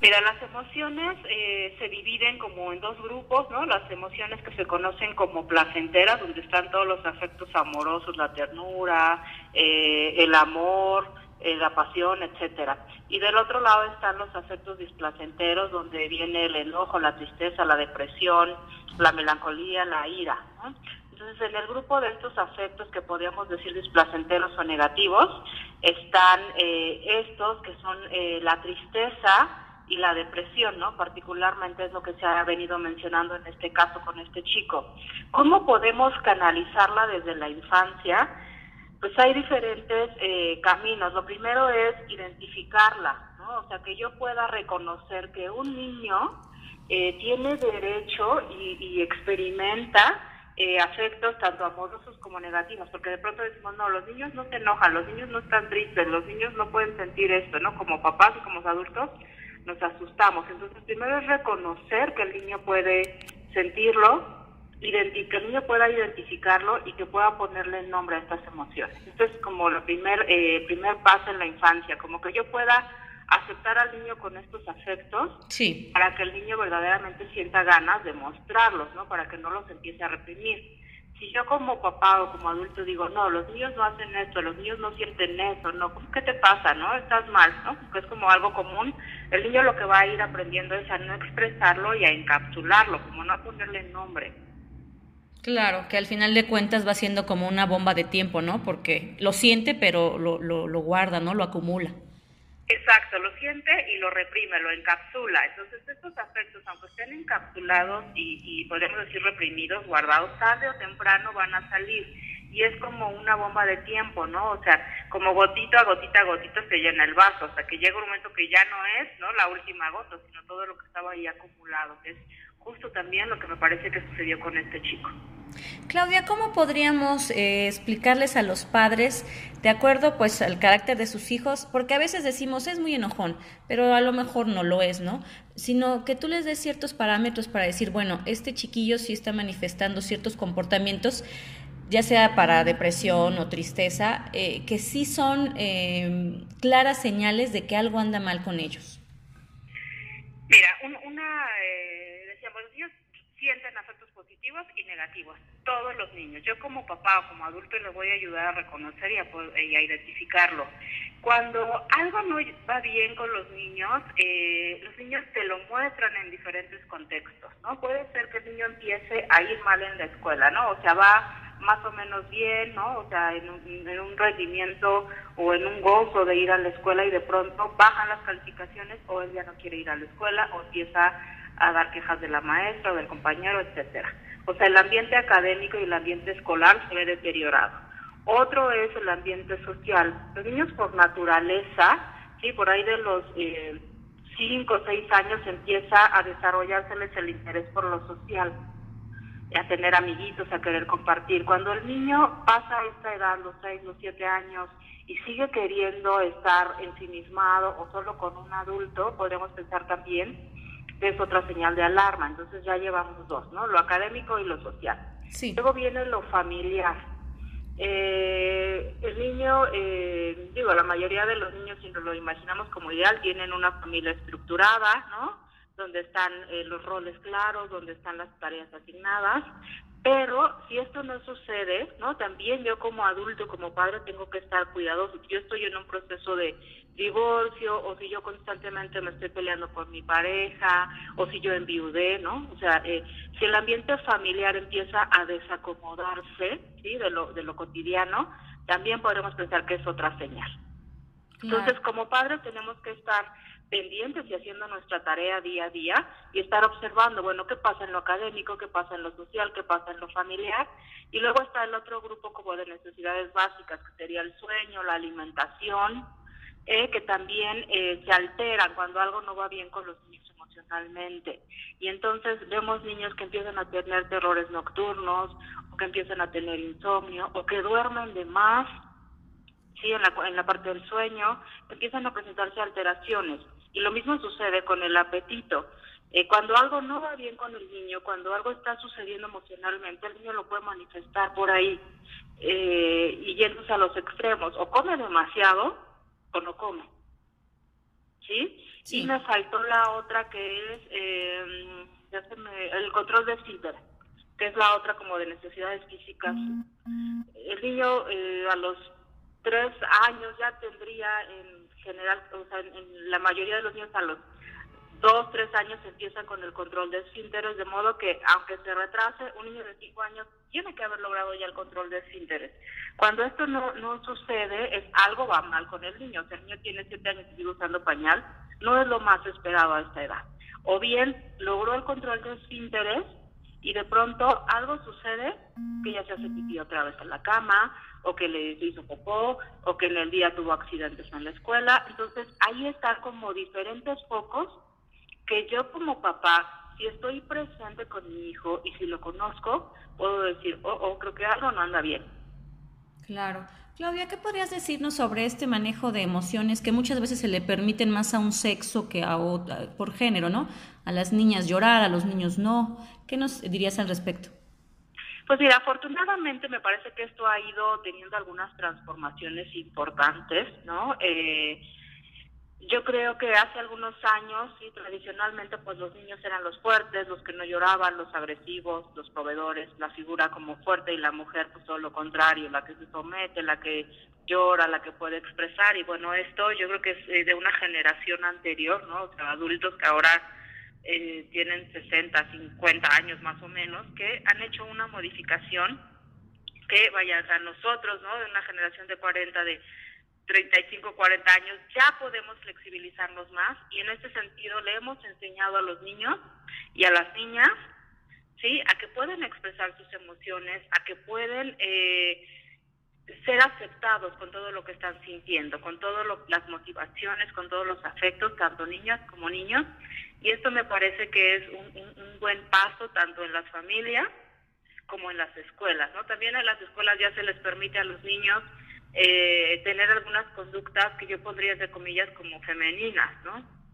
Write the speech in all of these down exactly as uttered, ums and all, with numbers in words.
Mira, las emociones eh, se dividen como en dos grupos, ¿no? Las emociones que se conocen como placenteras, donde están todos los afectos amorosos, la ternura, eh, el amor, eh, la pasión, etcétera. Y del otro lado están los afectos displacenteros, donde viene el enojo, la tristeza, la depresión, la melancolía, la ira, ¿no? Entonces, en el grupo de estos afectos que podríamos decir displacenteros o negativos, están eh, estos que son eh, la tristeza y la depresión, ¿no? Particularmente es lo que se ha venido mencionando en este caso con este chico. ¿Cómo podemos canalizarla desde la infancia? Pues hay diferentes eh, caminos. Lo primero es identificarla, ¿no? O sea, que yo pueda reconocer que un niño eh, tiene derecho y, y experimenta eh, afectos tanto amorosos como negativos, porque de pronto decimos, no, los niños no se enojan, los niños no están tristes, los niños no pueden sentir esto, ¿no? Como papás y como adultos nos asustamos. Entonces, primero es reconocer que el niño puede sentirlo, identi- que el niño pueda identificarlo y que pueda ponerle nombre a estas emociones. Esto es como el primer, eh, primer paso en la infancia, como que yo pueda aceptar al niño con estos afectos, Sí. para que el niño verdaderamente sienta ganas de mostrarlos, ¿no? Para que no los empiece a reprimir. Si yo como papá o como adulto digo, no, los niños no hacen esto, los niños no sienten eso, no, ¿qué te pasa, no? Estás mal, ¿no? Porque es como algo común. El niño lo que va a ir aprendiendo es a no expresarlo y a encapsularlo, como no a ponerle nombre. Claro, que al final de cuentas va siendo como una bomba de tiempo, ¿no? Porque lo siente, pero lo, lo, lo guarda, ¿no? Lo acumula. Exacto, lo siente y lo reprime, lo encapsula. Entonces estos afectos, aunque estén encapsulados y, y podemos decir reprimidos, guardados, tarde o temprano van a salir. Y es como una bomba de tiempo, ¿no? O sea, como gotita a gotita a gotita se llena el vaso, hasta que llega un momento que ya no es, ¿no?, la última gota, sino todo lo que estaba ahí acumulado, que es justo también lo que me parece que sucedió con este chico. Claudia, ¿cómo podríamos eh, explicarles a los padres, de acuerdo pues al carácter de sus hijos? Porque a veces decimos es muy enojón, pero a lo mejor no lo es, ¿no? Sino que tú les des ciertos parámetros para decir, bueno, este chiquillo sí está manifestando ciertos comportamientos, ya sea para depresión o tristeza, eh, que sí son eh, claras señales de que algo anda mal con ellos. Mira, un, una, eh, decíamos, los niños sienten afectos positivos y negativos, todos los niños. Yo como papá o como adulto les voy a ayudar a reconocer y a, y a identificarlo. Cuando algo no va bien con los niños, eh, los niños te lo muestran en diferentes contextos, ¿no? Puede ser que el niño empiece a ir mal en la escuela, ¿no? O sea, va más o menos bien, ¿no? O sea, en un, en un rendimiento o en un gozo de ir a la escuela y de pronto bajan las calificaciones o él ya no quiere ir a la escuela o empieza a dar quejas de la maestra o del compañero, etcétera. O sea, el ambiente académico y el ambiente escolar se ve deteriorado. Otro es el ambiente social. Los niños por naturaleza, sí, por ahí de los eh, cinco o seis años empieza a desarrollárseles el interés por lo social, a tener amiguitos, a querer compartir. Cuando el niño pasa esta edad, los seis, los siete años, y sigue queriendo estar ensimismado o solo con un adulto, podríamos pensar también que es otra señal de alarma. Entonces ya llevamos dos, ¿no? Lo académico y lo social. Sí. Luego viene lo familiar. Eh, el niño, eh, digo, la mayoría de los niños, si nos lo imaginamos como ideal, tienen una familia estructurada, ¿no?, donde están eh, los roles claros, donde están las tareas asignadas, pero si esto no sucede, ¿no?, también yo como adulto, como padre, tengo que estar cuidadoso. Si yo estoy en un proceso de divorcio, o si yo constantemente me estoy peleando por mi pareja, o si yo enviudé, ¿no? O sea, eh, si el ambiente familiar empieza a desacomodarse, ¿sí?, de lo, de lo cotidiano, también podremos pensar que es otra señal. Claro. Entonces, como padres tenemos que estar pendientes y haciendo nuestra tarea día a día y estar observando, bueno, qué pasa en lo académico, qué pasa en lo social, qué pasa en lo familiar. Y luego está el otro grupo como de necesidades básicas, que sería el sueño, la alimentación, eh, que también eh, se alteran cuando algo no va bien con los niños emocionalmente. Y entonces vemos niños que empiezan a tener terrores nocturnos, o que empiezan a tener insomnio, o que duermen de más, sí, en la, en la parte del sueño, empiezan a presentarse alteraciones. Y lo mismo sucede con el apetito. Eh, cuando algo no va bien con el niño, cuando algo está sucediendo emocionalmente, el niño lo puede manifestar por ahí, eh, y yéndose a los extremos, o come demasiado o no come. ¿sí? Sí. Y me faltó la otra que es eh, ya se me, el control de esfínteres, que es la otra como de necesidades físicas. El niño eh, a los tres años ya tendría en general, o sea, en, en la mayoría de los niños a los dos, tres años empiezan con el control de esfínteres, de modo que aunque se retrase, un niño de cinco años tiene que haber logrado ya el control de esfínteres. Cuando esto no, no sucede, es algo va mal con el niño. O sea, el niño tiene siete años y sigue usando pañal, no es lo más esperado a esta edad. O bien logró el control de esfínteres y de pronto algo sucede, que ya se hace pipí otra vez en la cama, o que le hizo popó, o que en el día tuvo accidentes en la escuela. Entonces ahí están como diferentes focos que yo como papá, si estoy presente con mi hijo y si lo conozco, puedo decir, oh, oh, creo que algo no anda bien. Claro. Claudia, ¿qué podrías decirnos sobre este manejo de emociones que muchas veces se le permiten más a un sexo que a otra, por género, ¿no? A las niñas llorar, a los niños no. ¿Qué nos dirías al respecto? Pues mira, afortunadamente me parece que esto ha ido teniendo algunas transformaciones importantes, ¿no? Eh, Yo creo que hace algunos años, sí, tradicionalmente, pues los niños eran los fuertes, los que no lloraban, los agresivos, los proveedores, la figura como fuerte, y la mujer, pues todo lo contrario, la que se somete, la que llora, la que puede expresar. Y bueno, esto yo creo que es eh, de una generación anterior, ¿no? O sea, adultos que ahora eh, tienen sesenta, cincuenta años más o menos, que han hecho una modificación que, vaya, a nosotros, ¿no? De una generación de cuarenta, de treinta y cinco, cuarenta años, ya podemos flexibilizarnos más, y en este sentido le hemos enseñado a los niños y a las niñas, ¿sí?, a que pueden expresar sus emociones, a que pueden eh, ser aceptados con todo lo que están sintiendo, con todas las motivaciones, con todos los afectos, tanto niñas como niños, y esto me parece que es un, un, un buen paso tanto en las familias como en las escuelas, ¿no? También en las escuelas ya se les permite a los niños Eh, tener algunas conductas que yo pondría entre comillas como femeninas, ¿no?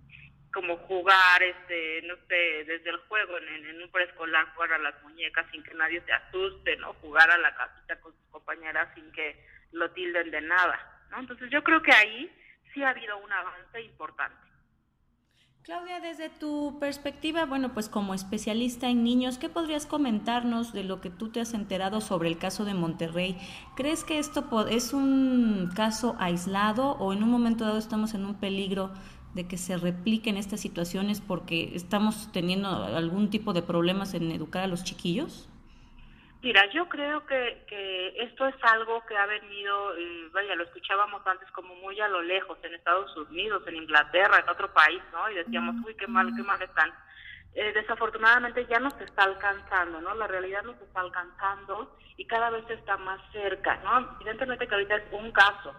Como jugar, este, no sé, desde el juego en, en un preescolar, jugar a las muñecas sin que nadie se asuste, ¿no? Jugar a la casita con sus compañeras sin que lo tilden de nada, ¿no? Entonces yo creo que ahí sí ha habido un avance importante. Claudia, desde tu perspectiva, bueno, pues como especialista en niños, ¿qué podrías comentarnos de lo que tú te has enterado sobre el caso de Monterrey? ¿Crees que esto es un caso aislado o en un momento dado estamos en un peligro de que se repliquen estas situaciones porque estamos teniendo algún tipo de problemas en educar a los chiquillos? Mira, yo creo que, que esto es algo que ha venido, eh, vaya, lo escuchábamos antes como muy a lo lejos, en Estados Unidos, en Inglaterra, en otro país, ¿no? Y decíamos, uy, qué mal, qué mal están. Eh, desafortunadamente ya nos está alcanzando, ¿no? La realidad nos está alcanzando y cada vez está más cerca, ¿no? Evidentemente que ahorita es un caso,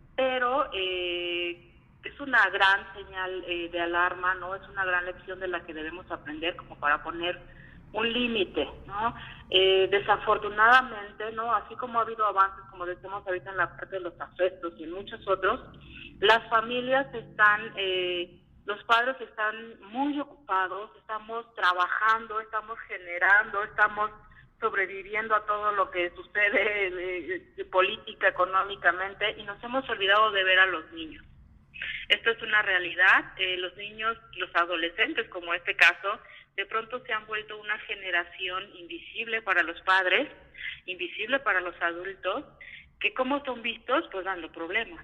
pero eh, es una gran señal eh, de alarma, ¿no? Es una gran lección de la que debemos aprender como para poner un límite, ¿no? Eh, desafortunadamente, ¿no? Así como ha habido avances, como decimos ahorita en la parte de los afectos y en muchos otros, las familias están, eh, los padres están muy ocupados, estamos trabajando, estamos generando, estamos sobreviviendo a todo lo que sucede eh, eh, política, económicamente, y nos hemos olvidado de ver a los niños. Esto es una realidad. Eh, los niños, los adolescentes, como este caso, de pronto se han vuelto una generación invisible para los padres, invisible para los adultos, que como son vistos, pues dando problemas.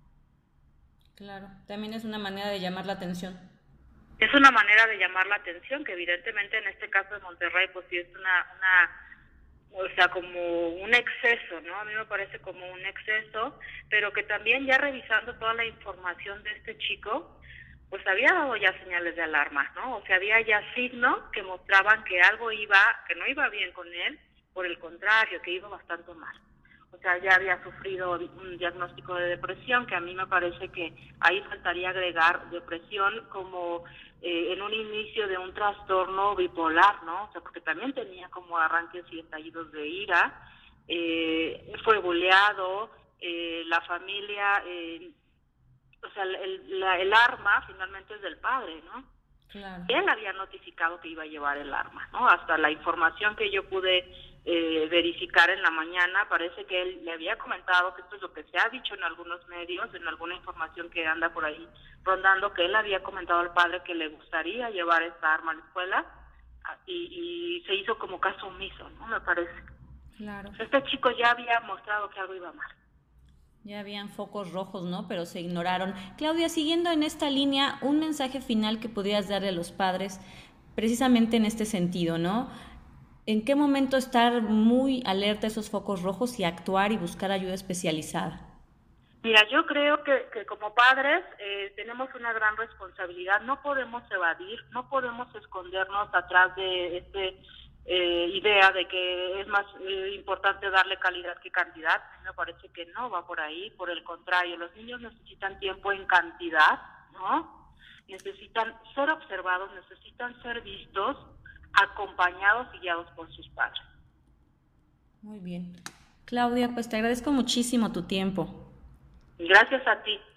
Claro, también es una manera de llamar la atención. Es una manera de llamar la atención, que evidentemente en este caso de Monterrey, pues sí es una, una, o sea, como un exceso, ¿no? A mí me parece como un exceso, pero que también ya revisando toda la información de este chico, pues había dado ya señales de alarma, ¿no? O sea, había ya signos que mostraban que algo iba, que no iba bien con él, por el contrario, que iba bastante mal. O sea, ya había sufrido un diagnóstico de depresión, que a mí me parece que ahí faltaría agregar depresión como eh, en un inicio de un trastorno bipolar, ¿no? O sea, porque también tenía como arranques y estallidos de ira, eh, fue buleado, eh, la familia... Eh, o sea, el, la, el arma finalmente es del padre, ¿no? Claro. Él había notificado que iba a llevar el arma, ¿no? Hasta la información que yo pude eh, verificar en la mañana. Parece que él le había comentado, que esto es lo que se ha dicho en algunos medios, en alguna información que anda por ahí rondando, que él había comentado al padre que le gustaría llevar esta arma a la escuela, y, y se hizo como caso omiso, ¿no? Me parece. Claro. Este chico ya había mostrado que algo iba mal. Ya habían focos rojos, ¿no? Pero se ignoraron. Claudia, siguiendo en esta línea, un mensaje final que pudieras darle a los padres, precisamente en este sentido, ¿no? ¿En qué momento estar muy alerta a esos focos rojos y actuar y buscar ayuda especializada? Mira, yo creo que, que como padres eh, tenemos una gran responsabilidad. No podemos evadir, no podemos escondernos atrás de esta eh, idea de que es más eh, importante darle calidad que cantidad. A mí me parece que no va por ahí. Por el contrario, los niños necesitan tiempo en cantidad, ¿no? Necesitan ser observados, necesitan ser vistos, acompañados y guiados por sus padres. Muy bien. Claudia, pues te agradezco muchísimo tu tiempo. Gracias a ti.